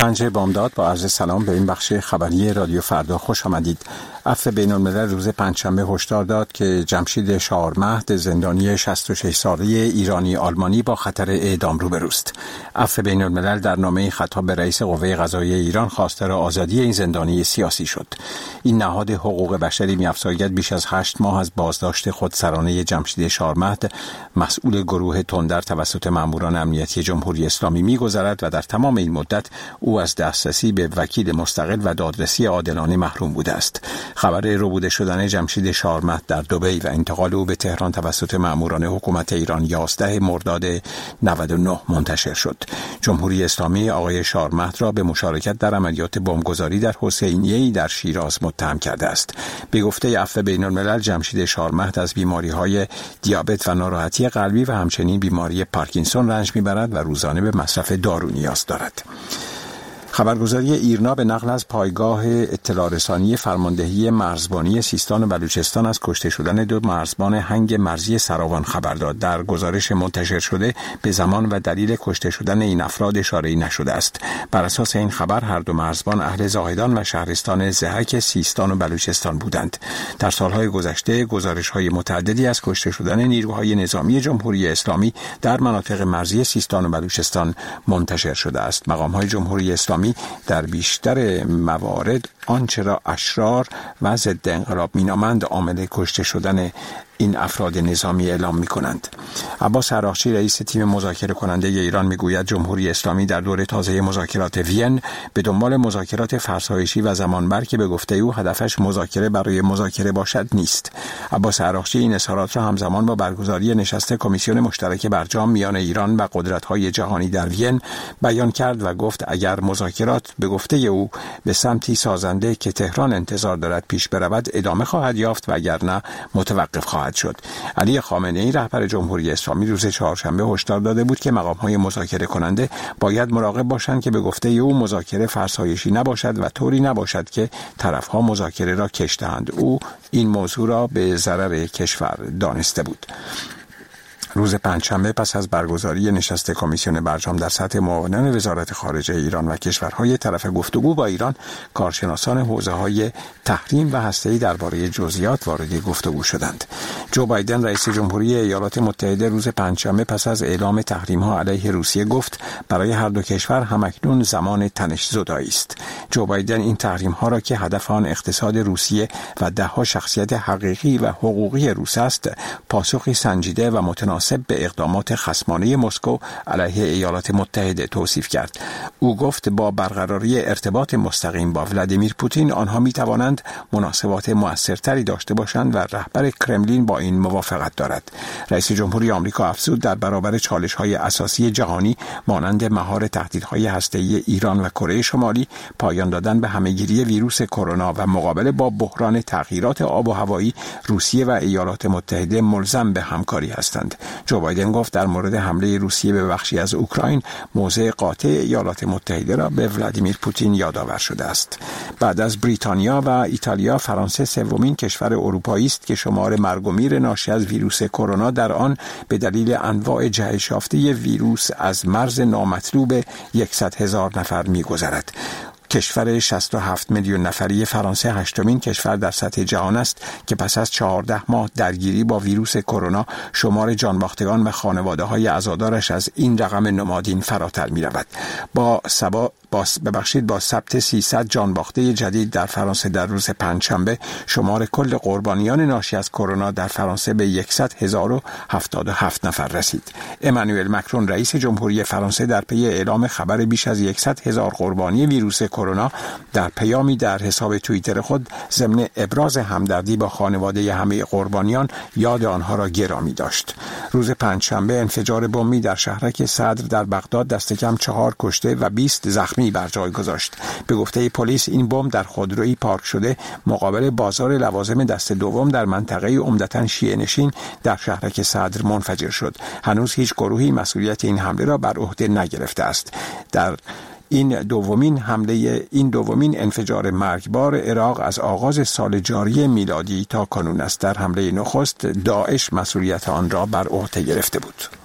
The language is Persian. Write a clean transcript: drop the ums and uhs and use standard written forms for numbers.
پنجه بامداد با عرض سلام به این بخش خبری رادیو فردا خوش آمدید. عفو بین‌الملل روز پنجشنبه هشدار داد که جمشید شاهرمهد زندانی 66 ساله ایرانی آلمانی با خطر اعدام روبروست. عفو بین‌الملل در نامه خطاب به رئیس قوه قضاییه ایران خواستار آزادی این زندانی سیاسی شد. این نهاد حقوق بشری می‌افزاید بیش از 8 ماه از بازداشت خودسرانه جمشید شاهرمهد مسئول گروه تندر توسط ماموران امنیتی جمهوری اسلامی می‌گذرد و در تمام این مدت او از دسترسی به وکیل مستقل و دادرسی عادلانه محروم بوده است. خبر ربوده شدن جمشید شاهرمهد در دبی و انتقال او به تهران توسط ماموران حکومت ایران 11 مرداد 99 منتشر شد. جمهوری اسلامی آقای شاهرمهد را به مشارکت در عملیات بمبگذاری در حسینیه‌ای در شیراز متهم کرده است. به گفته عفو بین‌الملل جمشید شاهرمهد از بیماری‌های دیابت و ناراحتی قلبی و همچنین بیماری پارکینسون رنج می‌برد و روزانه به مصرف دارو نیاز دارد. خبرگزاری ایرنا به نقل از پایگاه اطلاع رسانی فرماندهی مرزبانی سیستان و بلوچستان از کشته شدن 2 مرزبان هنگ مرزی سراوان خبر داد. در گزارش منتشر شده به زمان و دلیل کشته شدن این افراد اشاره‌ای نشده است. بر اساس این خبر هر 2 مرزبان اهل زاهدان و شهرستان ضحک سیستان و بلوچستان بودند. در سالهای گذشته گزارش‌های متعددی از کشته شدن نیروهای نظامی جمهوری اسلامی در مناطق مرزی سیستان و بلوچستان منتشر شده است. مقام‌های جمهوری اسلامی در بیشتر موارد آنچه را اشرار و ضد انقلاب مینامند عامل کشته شدن این افراد نظامی اعلام می‌کنند. عباس عراقچی رئیس تیم مذاکره کننده ایران میگوید جمهوری اسلامی در دور تازه مذاکرات وین به دنبال مذاکرات فرسایشی و زمانبر که به گفته او هدفش مذاکره برای مذاکره باشد نیست. عباس عراقچی این اظهارات را همزمان با برگزاری نشست کمیسیون مشترک برجام میان ایران و قدرت‌های جهانی در وین بیان کرد و گفت اگر مذاکرات به گفته او به سمتی سازنده که تهران انتظار دارد پیش برود ادامه خواهد یافت و اگر نه متوقف خواهد شد. علی خامنه‌ای رهبر جمهوری اسلامی روز چهارشنبه هشدار داده بود که مقام‌های مذاکره کننده باید مراقب باشند که به گفته او مذاکره فرسایشی نباشد و طوری نباشد که طرف‌ها مذاکره را کش دهند. او این موضوع را به ضرر کشور دانسته بود. روز پنجشنبه پس از برگزاری نشست کمیسیون برجام در سطح معاونان وزارت خارجه ایران و کشورهای طرف گفتگو با ایران، کارشناسان حوزه‌های تحریم و هسته‌ای درباره جزئیات وارد گفتگو شدند. جو بایدن رئیس جمهوری ایالات متحده روز پنجشنبه پس از اعلام تحریم‌ها علیه روسیه گفت برای هر 2 کشور همکنون زمان تنش زدایی است. جو بایدن این تحریم‌ها را که هدف آن اقتصاد روسیه و 10 شخصیت حقیقی و حقوقی روس است، پاسخی سنجیده و متناسب به اقدامات خصمانه مسکو علیه ایالات متحده توصیف کرد. او گفت با برقراری ارتباط مستقیم با ولادیمیر پوتین آنها می توانند مناسبات مؤثرتری داشته باشند و رهبر کرملین با این موافقت دارد. رئیس جمهوری آمریکا افزود در برابر چالش‌های اساسی جهانی مانند مهار تهدیدهای هسته‌ای ایران و کره شمالی، پایان دادن به همه‌گیری ویروس کرونا و مقابله با بحران تغییرات آب و هوایی، روسیه و ایالات متحده ملزم به همکاری هستند. جو بایدن گفت در مورد حمله روسیه به بخشی از اوکراین موضع قاطع ایالات متحده را به ولادیمیر پوتین یادآور شده است. بعد از بریتانیا و ایتالیا، فرانسه 3مین کشور اروپایی است که شمار مرگ و میر ناشی از ویروس کرونا در آن به دلیل انواع جهش یافته ویروس از مرز نامطلوب 100,000 نفر می‌گذرد. کشور 67 میلیون نفری فرانسه 8مین کشور در سطح جهان است که پس از 14 ماه درگیری با ویروس کرونا شمار جانباختگان و خانواده‌های عزادارش از این رقم نمادین فراتر می‌رود. با ثبت 300 جانباخته جدید در فرانسه در روز پنجشنبه، شمار کل قربانیان ناشی از کرونا در فرانسه به 100,077 نفر رسید. امانوئل مکرون رئیس جمهوری فرانسه در پی اعلام خبر بیش از 100,000 قربانی ویروس کرونا در پیامی در حساب توییتر خود ضمن ابراز همدردی با خانواده همه قربانیان یاد آنها را گرامی داشت. روز پنجشنبه انفجار بمبی در شهرک صدر در بغداد دست کم 4 کشته و 20 زخمی بر جای گذاشت. به گفته پلیس این بمب در خودرویی پارک شده مقابل بازار لوازم دست دوم در منطقه عمدتاً شیعه نشین در شهرک صدر منفجر شد. هنوز هیچ گروهی مسئولیت این حمله را بر عهده نگرفته است. در این دومین انفجار مرگبار عراق از آغاز سال جاری میلادی تا کنون است. در حمله نخست داعش مسئولیت آن را بر عهده گرفته بود.